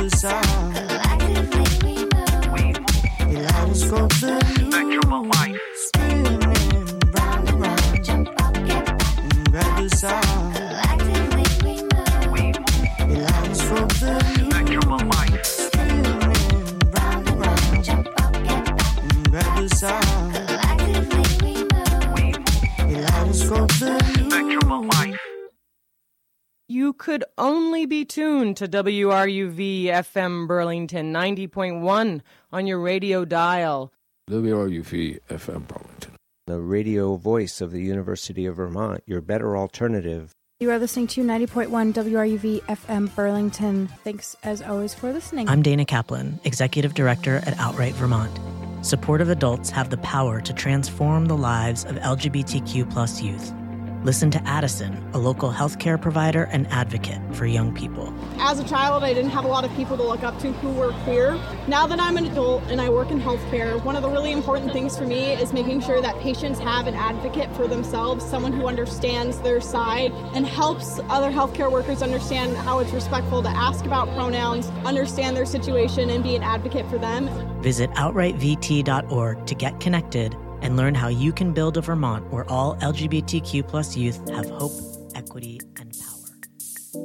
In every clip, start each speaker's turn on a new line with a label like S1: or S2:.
S1: sound. Collectively we move. Kaleidoscope the spectrum of life. Spinning round and round. Jump up, get back. Grab the sound. Collectively we move. Kaleidoscope the spectrum of life. Spinning round and round. Jump up, get back. Grab the sound. Collectively we move. Kaleidoscope the spectrum of life.
S2: You could only be tuned to WRUV FM Burlington 90.1 on your radio dial.
S3: WRUV FM Burlington.
S4: The radio voice of the University of Vermont, your better alternative.
S5: You are listening to 90.1 WRUV FM Burlington. Thanks as always for listening.
S6: I'm Dana Kaplan, Executive Director at Outright Vermont. Supportive adults have the power to transform the lives of LGBTQ+ youth. Listen to Addison, a local healthcare provider and advocate for young people.
S7: As a child, I didn't have a lot of people to look up to who were queer. Now that I'm an adult and I work in healthcare, one of the really important things for me is making sure that patients have an advocate for themselves, someone who understands their side and helps other healthcare workers understand how it's respectful to ask about pronouns, understand their situation, and be an advocate for them.
S6: Visit outrightvt.org to get connected and learn how you can build a Vermont where all LGBTQ+ youth have hope, equity, and power.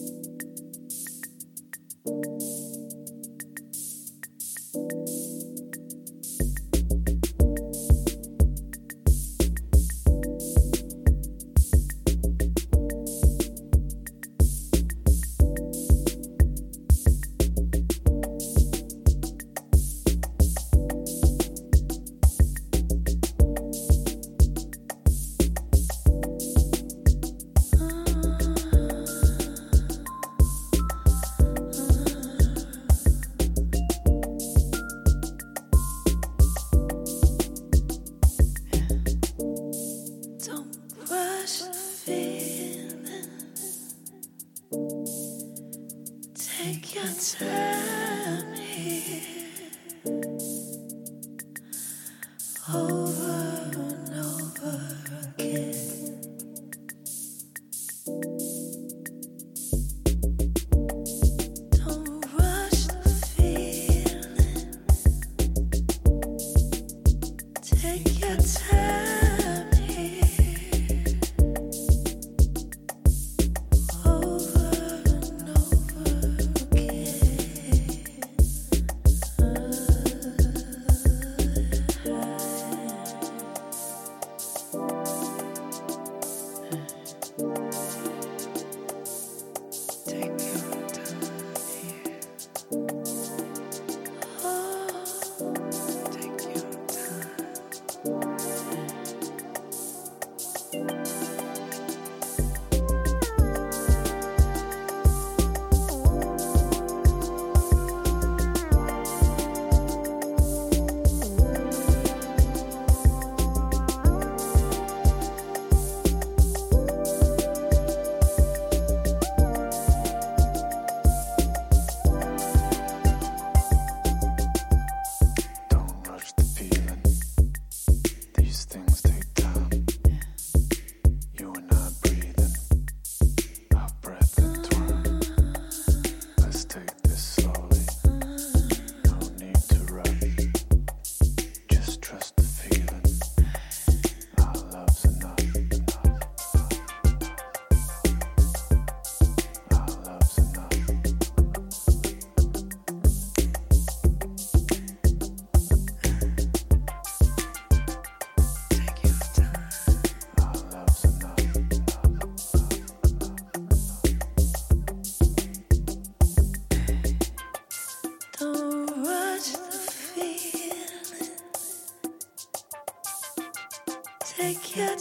S1: Take your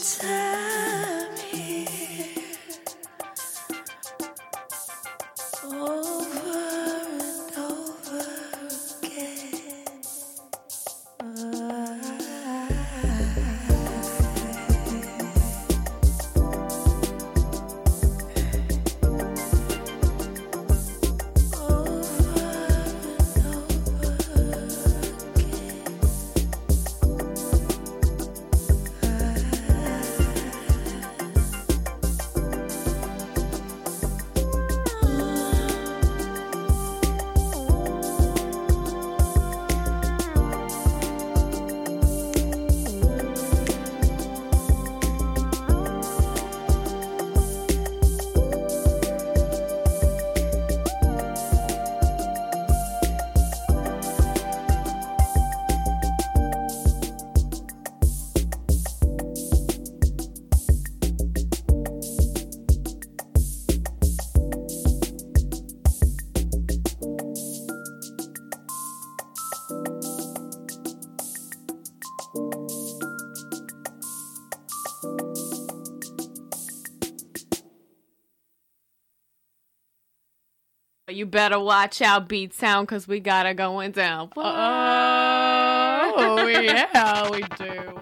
S1: time here. Over and over again.
S8: you better watch out, Beat Sound, because we got it going down.
S2: Oh, yeah, we do.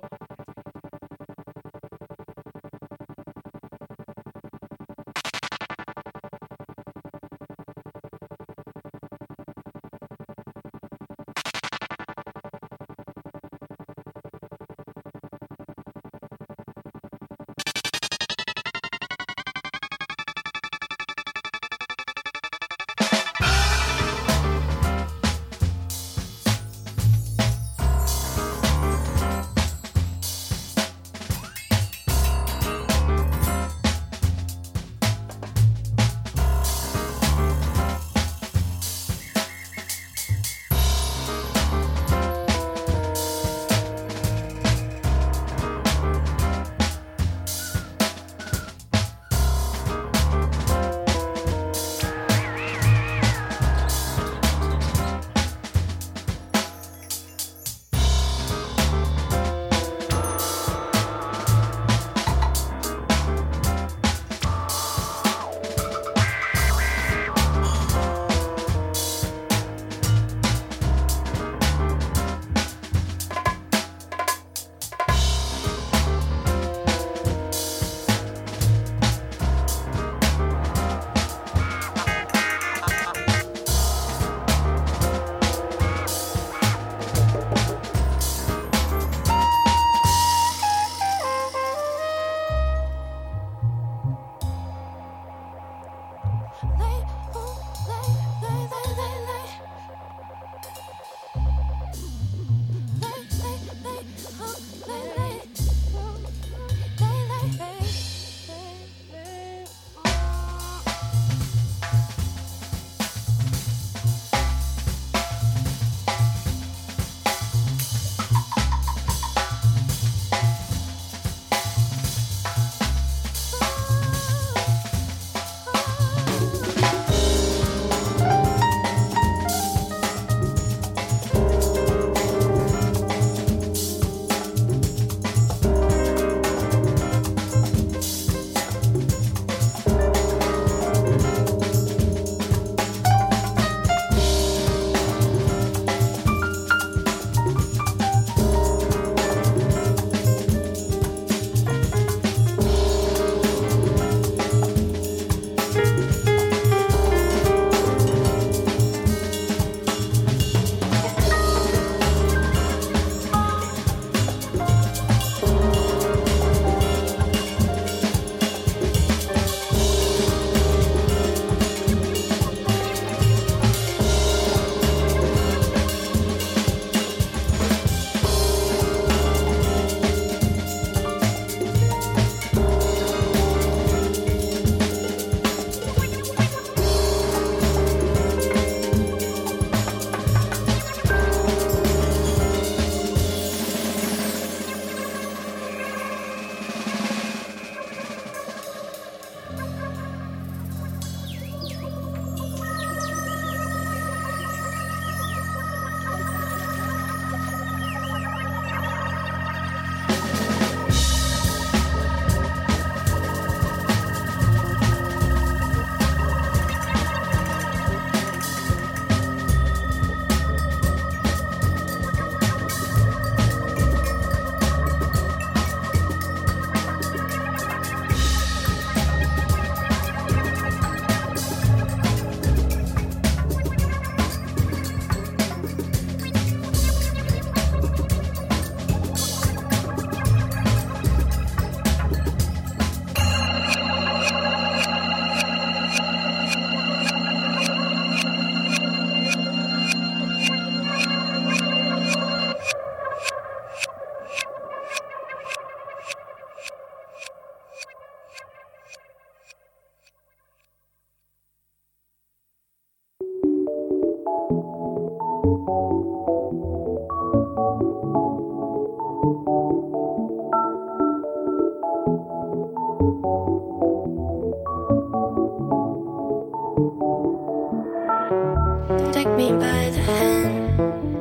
S1: Take me by the hand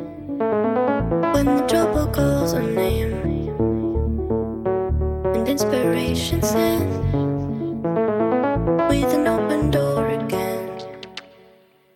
S1: when the trouble calls our name and inspiration sent with an open door again.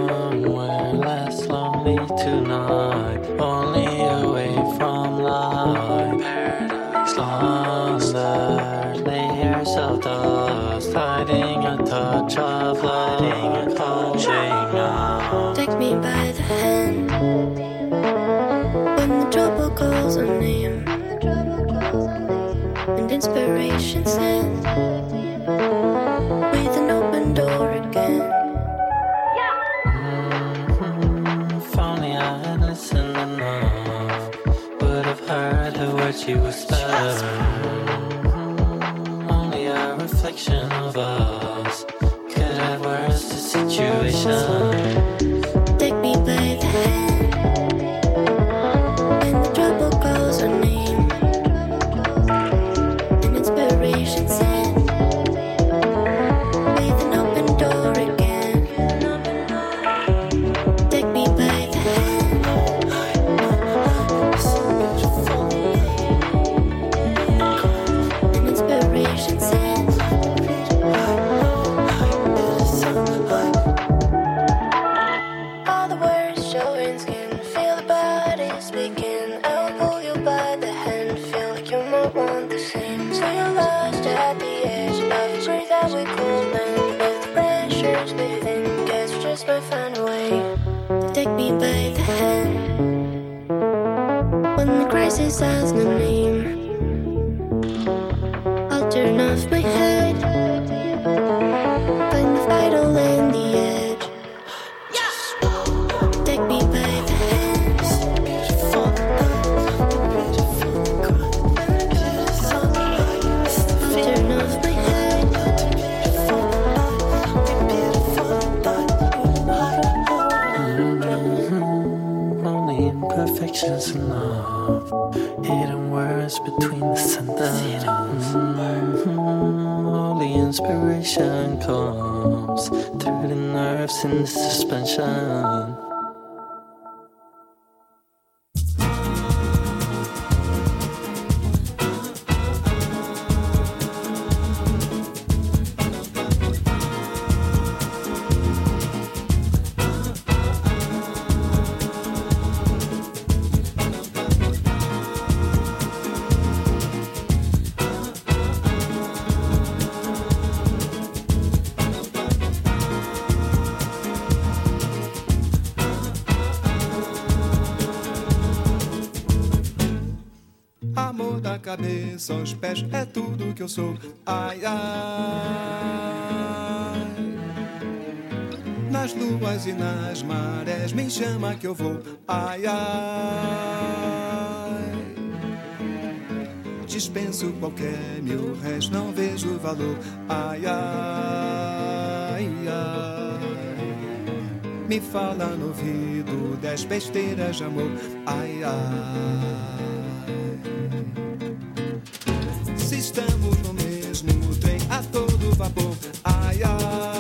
S9: somewhere less lonely tonight, only away from life. Paradise lost there, lay yourself dust, hiding a touch of love, touching out.
S1: Take me by the hand when the trouble calls on name and inspiration sent with an open door again.
S9: If only I had listened enough, would have heard the words you whispered. Only a reflection of us could have worse the situation.
S1: Take me by the hand when the trouble calls on name and inspiration sent with an open door again. Take me by the hand and inspiration sent. All the words showing skin, feel the body speaking. I'll pull you by the hand, feel like you might want the same. So you're lost at the edge of a breeze that we cool, and with the pressures within, guess we just might find a way to take me by the hand when the crisis has no name. I'll turn off my head, find the vital in the edge. Take me by the hands. I'll turn off my head.
S9: Only imperfections enough, hidden words between the sentences. Only inspiration comes through the nerves in the suspension.
S10: Amor da cabeça aos pés é tudo que eu sou. Ai, ai. Nas luas e nas marés me chama que eu vou. Ai, ai. Dispenso qualquer mil réis, não vejo valor. Ai, ai, ai. Me fala no ouvido 10 besteiras de amor. Ai, ai. Se estamos no mesmo trem a todo vapor. Ai, ai.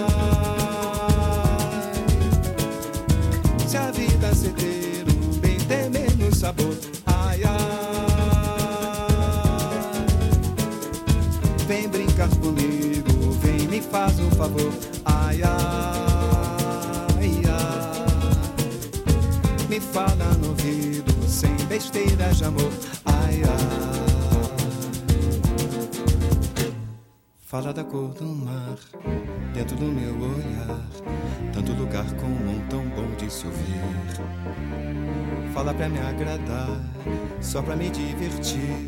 S10: Se a vida ceder um bem tem menos sabor. Ai, ai. Vem brincar comigo, vem me faz um favor. Ai, ai, ai. Me fala no ouvido sem besteiras de amor. Ai, ai. Fala da cor do mar, dentro do meu olhar. Tanto lugar comum, tão bom de se ouvir. Fala pra me agradar, só pra me divertir.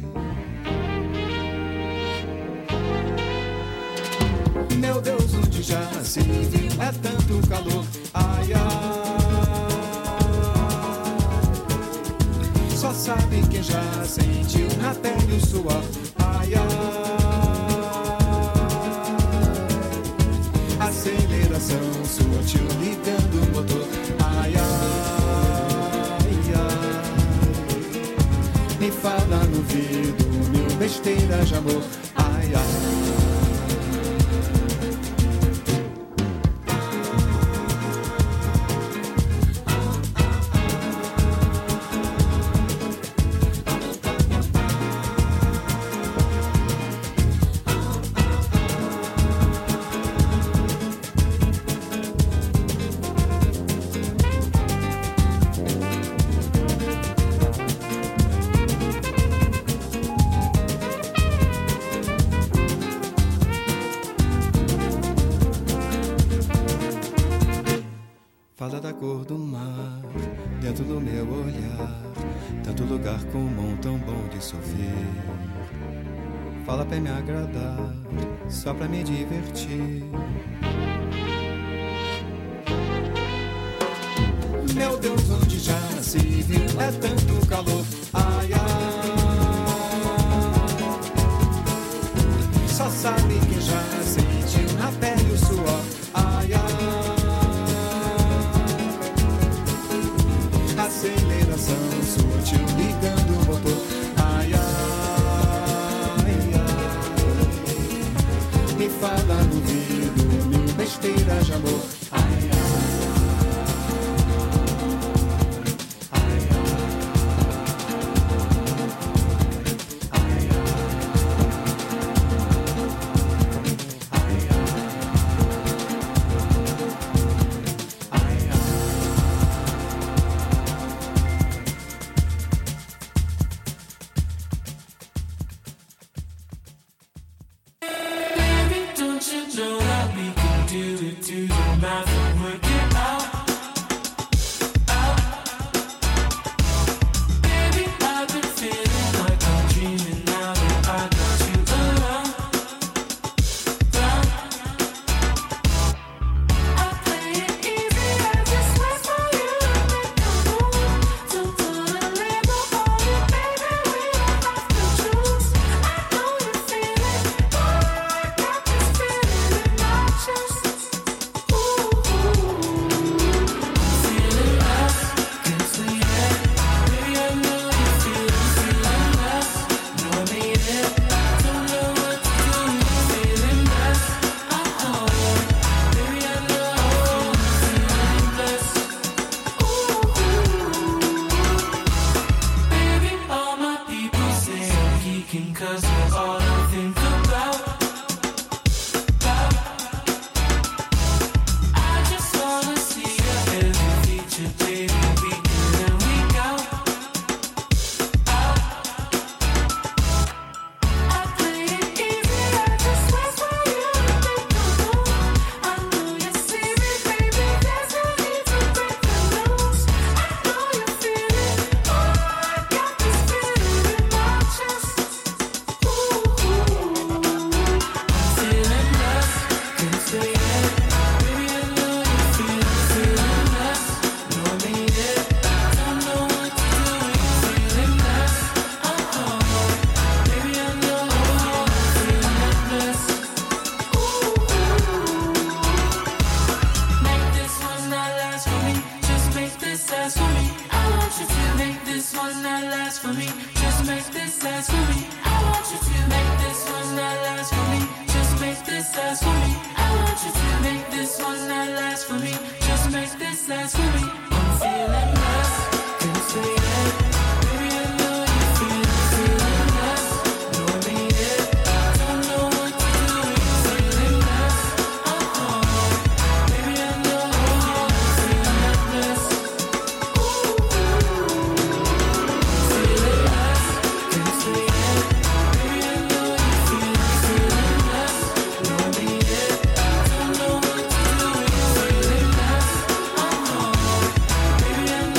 S10: Meu Deus, onde já se viu é tanto calor. Ai, ai. Só sabe quem já sentiu na pele o suor. Ai, ai. Aceleração sutil ligando o motor. Ai, ai, ai. Me fala no ouvido mil besteiras de amor. Ai, ai. Fala da cor do mar, dentro do meu olhar, tanto lugar comum tão bom de sofrer. Fala pra me agradar, só pra me divertir. Meu Deus, onde já nasci, viu? É tanto calor, ai, ai. Só sabe quem já sentiu na pele o suor, ai, ai. Aceleração sutil ligando o motor, ai, ai, ai. Me fala no ouvido, mil besteiras de amor, ai, ai.
S1: Baby,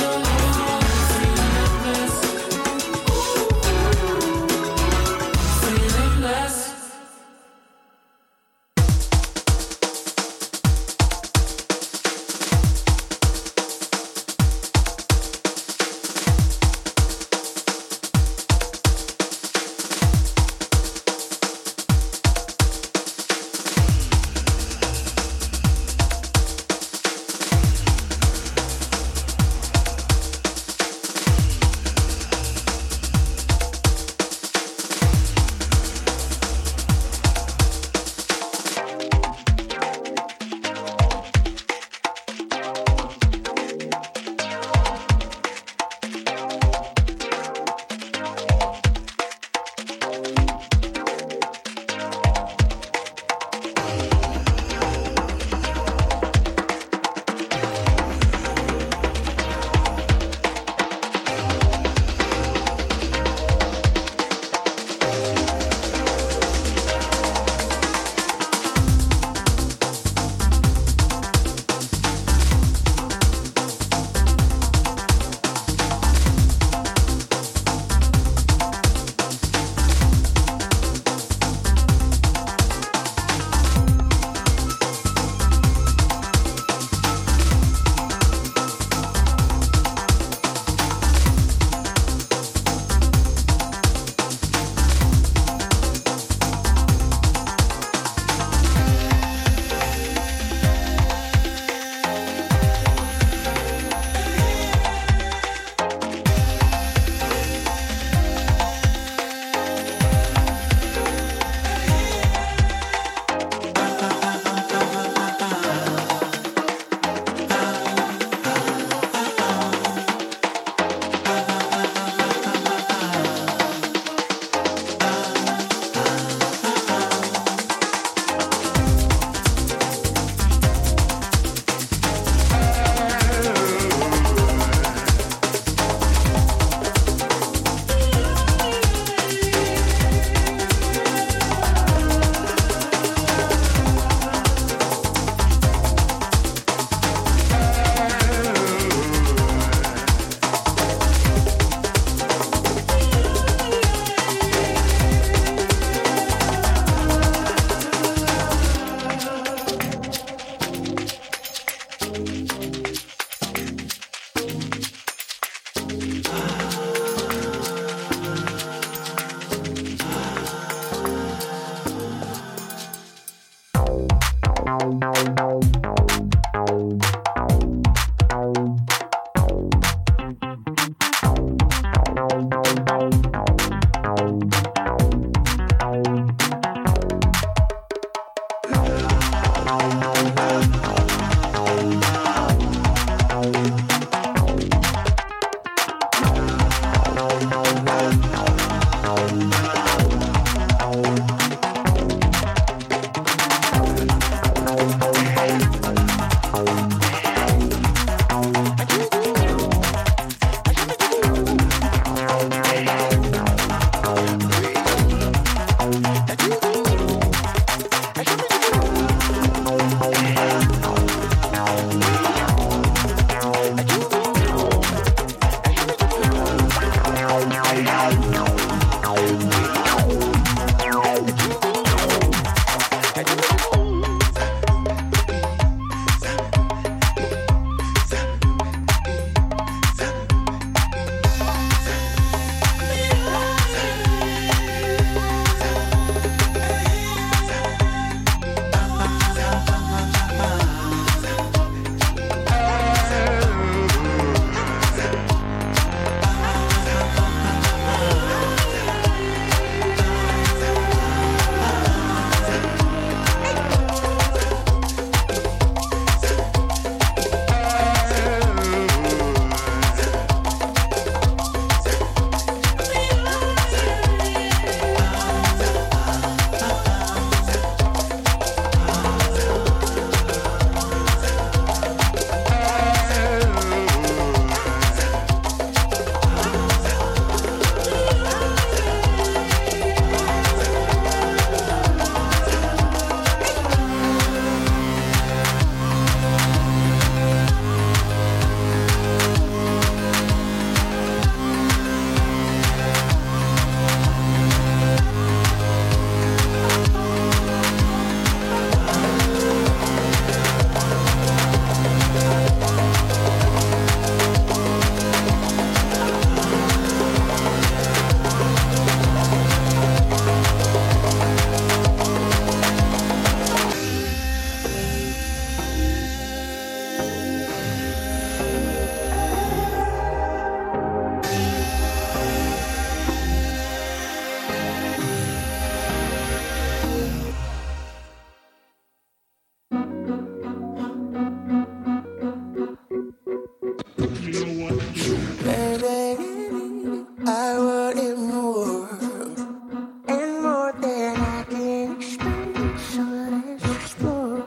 S1: I want it more, and more than I can explain, so let's explore.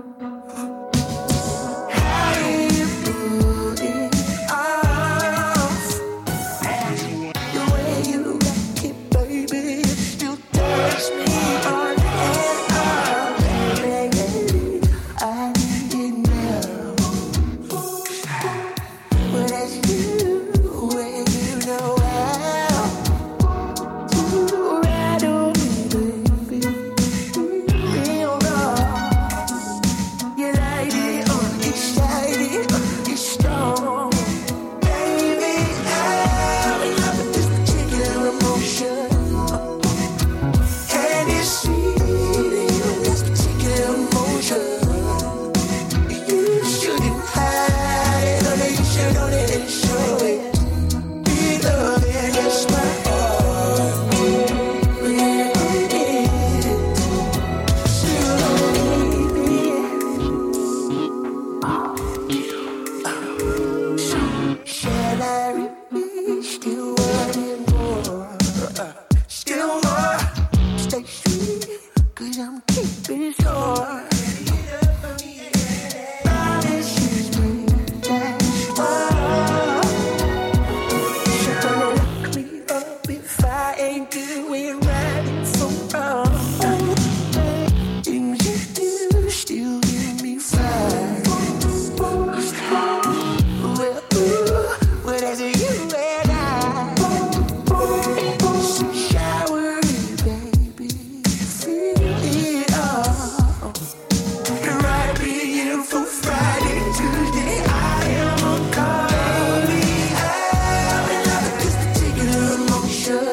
S1: How do you put it off? The way you like it, baby, it still turns me on and off. Baby, I need it now. But that's you, when you know how to ride on me, baby. Real love, you light it on, excited, it's strong. Baby, I'm in love with this particular emotion, and it's sweet with this particular emotion. You shouldn't hide it, or you should own it and show it. Be loving, it's my heart. Shall I repeat? Still wanting more, still more. Stay sweet, 'cause I'm keeping sore. Promise you spring, that's all. So look me up if I ain't doing right so wrong. Things you do still give me fire. Well, as you and I shower it, baby, feel it all. Right, beautiful Friday, Tuesday, I am on Carly. I'm in love with this particular emotion,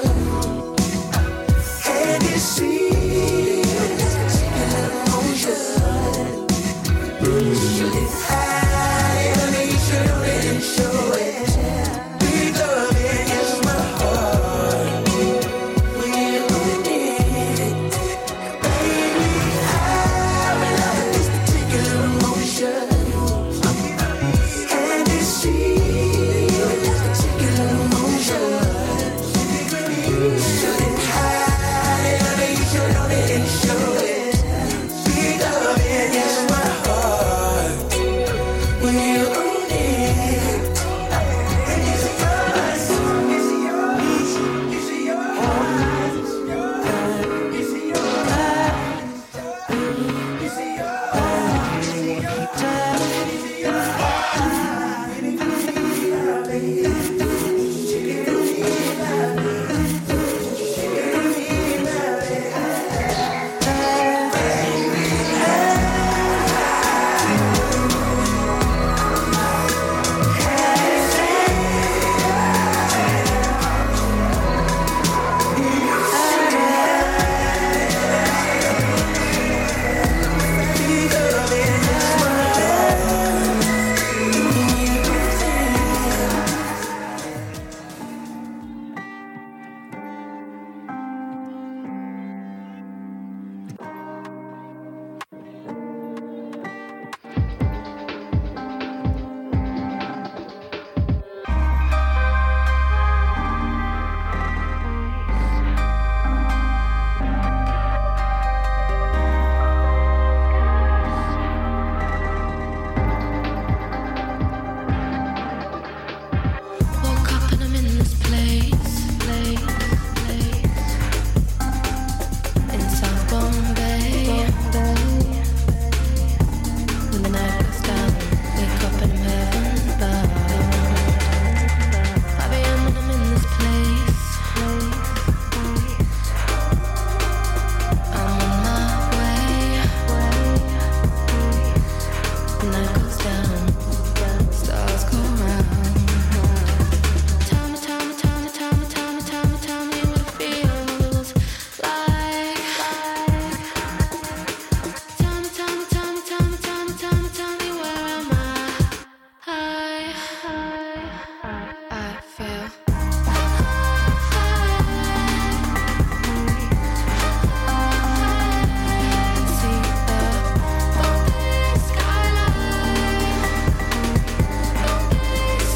S1: and it's sweet, this particular emotion. You shouldn't hide it, honey, you should own it and show it. Be loving is my heart. We'll own it. Baby, I'm in love with this particular emotion, and it's sweet, this particular emotion. You shouldn't hide it, honey, you should own it and show it. Be loving is my heart. We'll own it. And is it yours? Is it yours? Is it yours? Is it yours? Is it Woke up and I'm in this place, in South Bombay. When the night goes down, wake up and I'm heaven bound. 5 a.m. when I'm in this place, I'm on my way. The night goes down, stars go round. Tell me what it feels like. Tell me where am I? I feel see the open skyline.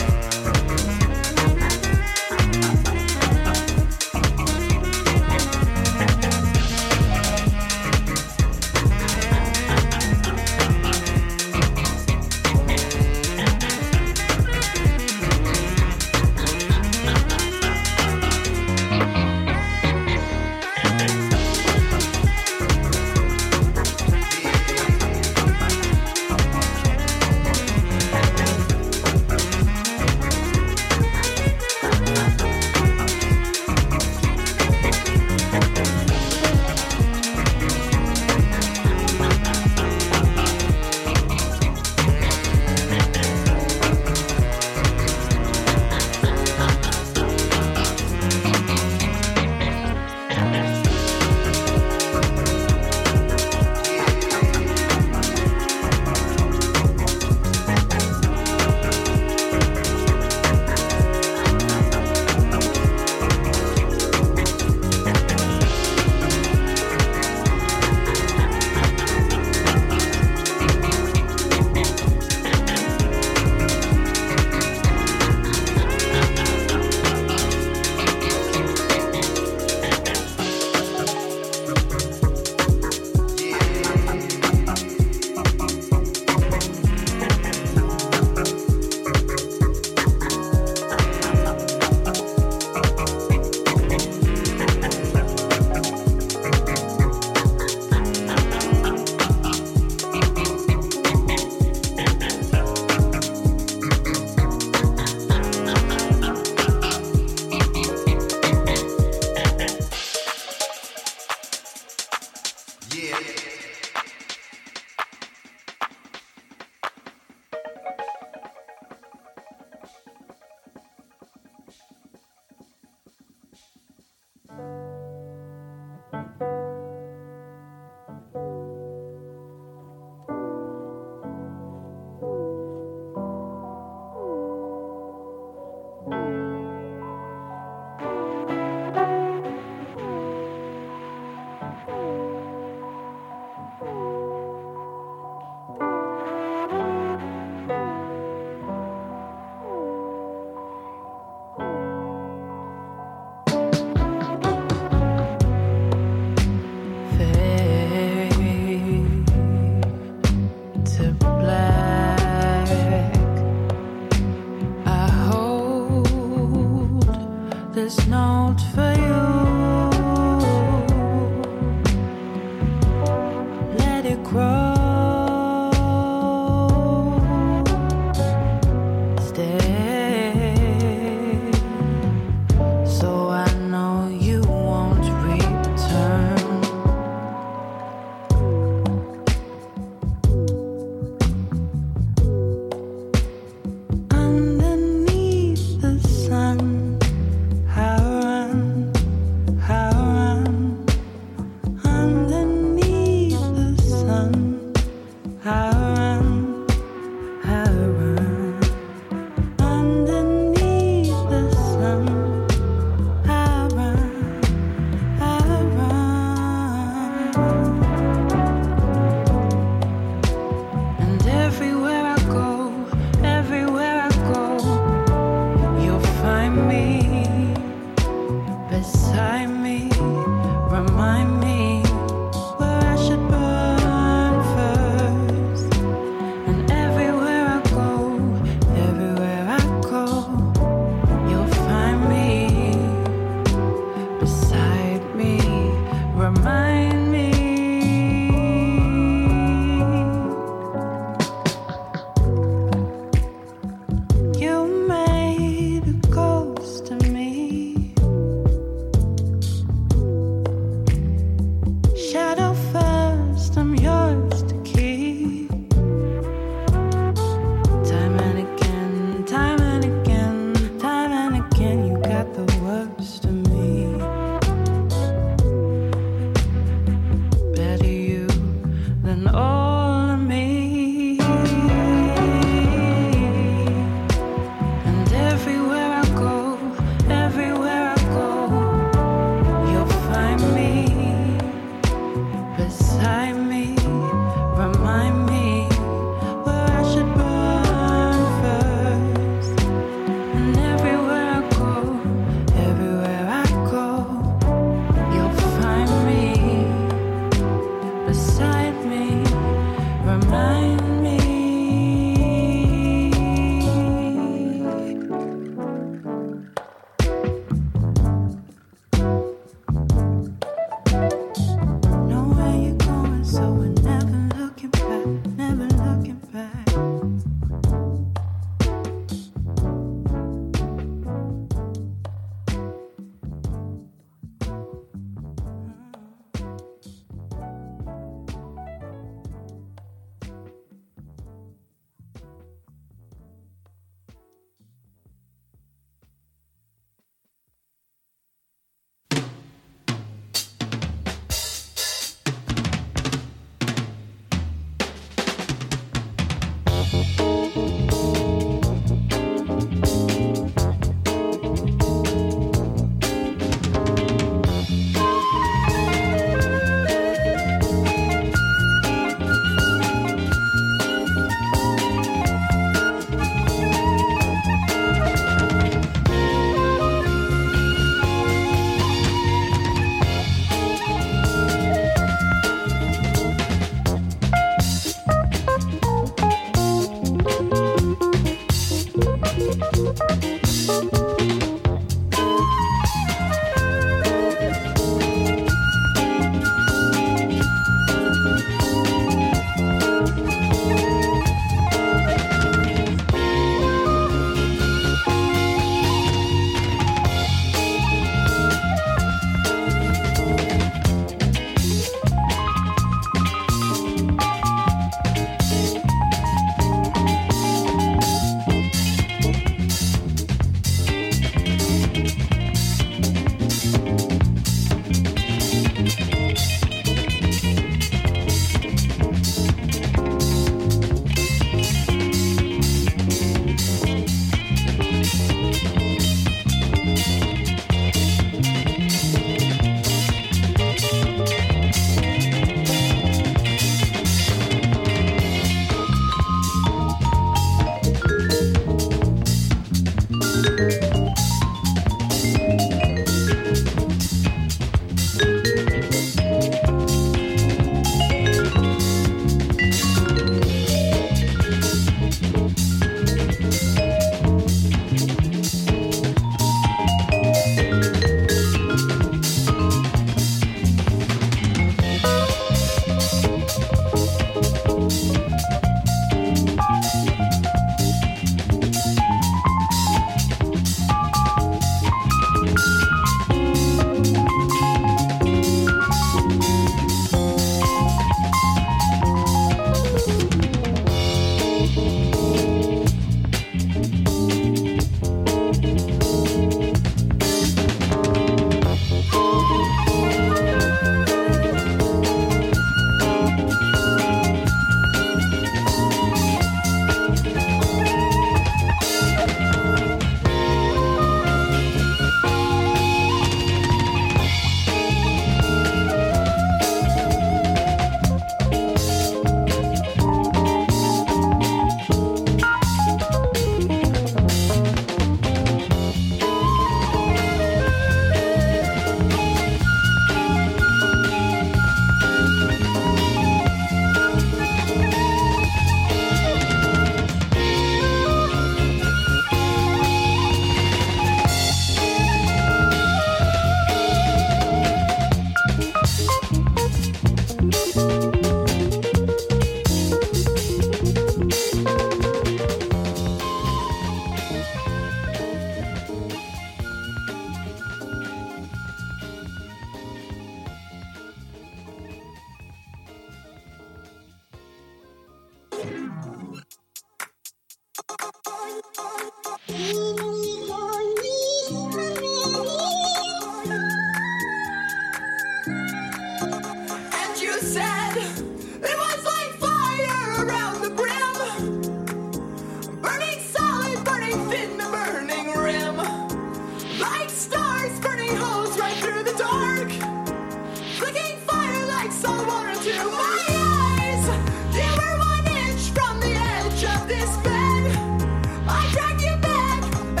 S1: And you said it was like fire around the brim, burning solid, burning thin, the burning rim, like stars burning holes right through the dark, flicking fire like salt water to my eyes. You were 1 inch from the edge of this bed. I dragged you back, a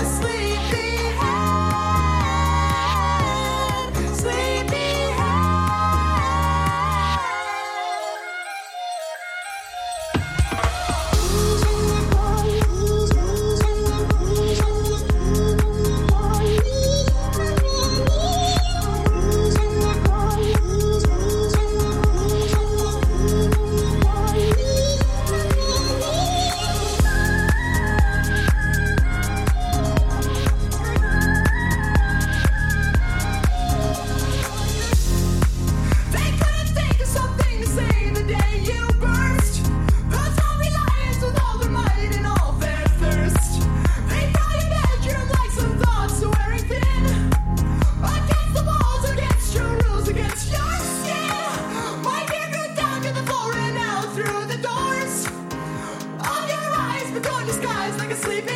S1: sleepyhead, sleepyhead. They couldn't think of something to say the day you burst. Those hungry lions with all their might and all their thirst. They fill your bedroom like some thoughts wearing thin. Against the walls, against your rules, against your skin. My hair grew down to the floor and out through the doors of your eyes, but don't disguise like a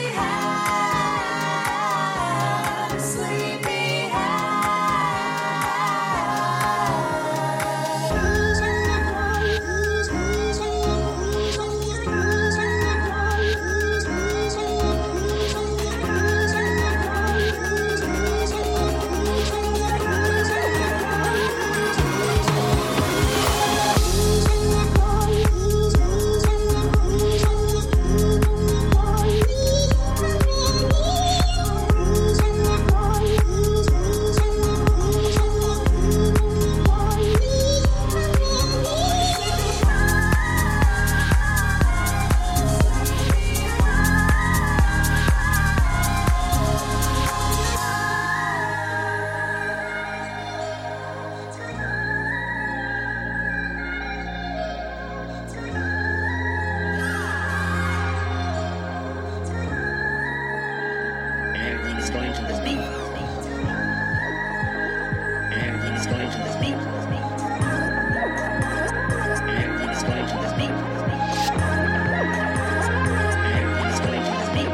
S1: sleepyhead, sleepyhead.
S11: Everything is going to this beat. Everything is going to this beat. Everything is going to this beat. Everything is going to this beat.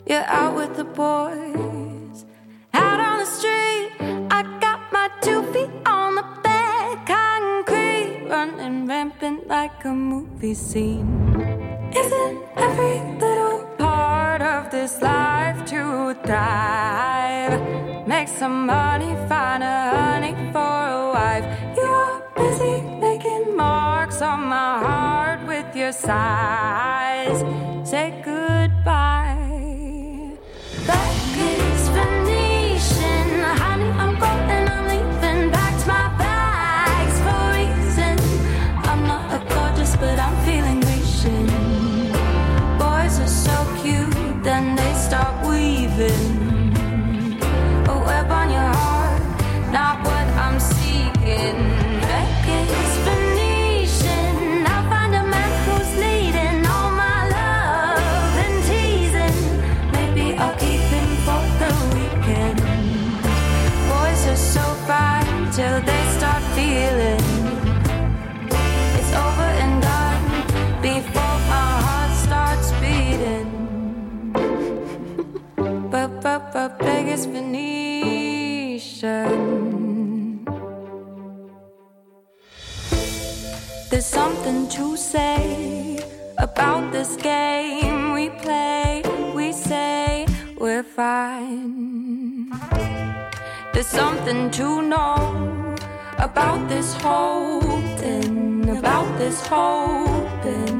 S1: You're out with the boys, out on the street. I got my 2 feet on the bed, concrete, running rampant like a movie scene. Isn't every little part of this life to thrive? Make some money, find a honey for a wife. You are busy making marks on my heart with your sighs. Say goodbye. Back is Venetian, honey, I'm going, I'm leaving. Packed my bags for a reason. I'm not a gorgeous, but I'm feeling Grecian. Boys are so cute, then they start weaving a web on your heart, not what I'm seeking. Back is Venetian, I'll find a man who's needing all my love and teasing. Maybe I'll keep him for the weekend. Boys are so fine till they start feeling it's over and done before my heart starts beating. But Vegas Venetian. There's something to say about this game we play. We say we're fine. There's something to know about this holding, about this holding.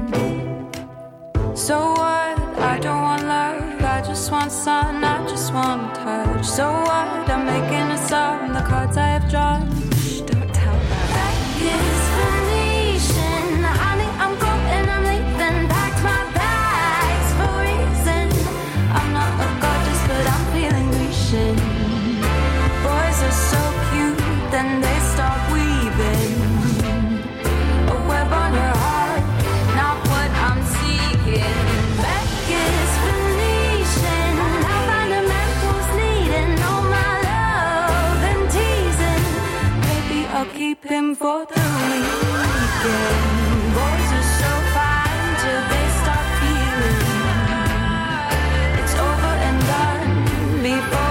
S1: So what? I don't want love, I just want sun, I just want touch. So what? I'm making a sum, the cards I have drawn. Shh, don't tell them. Back is Venetian, honey, I'm going, I'm leaving. Packed my bags for a reason. I'm not a goddess, but I'm feeling Grecian. Boys are so cute, then they start weaving a web on your heart, not what I'm seeking. Back is Venetian, I'll find a man who's needing all my love and teasing. Maybe I'll keep him for the weekend. Boys are so fine till they start feeling it's over and done before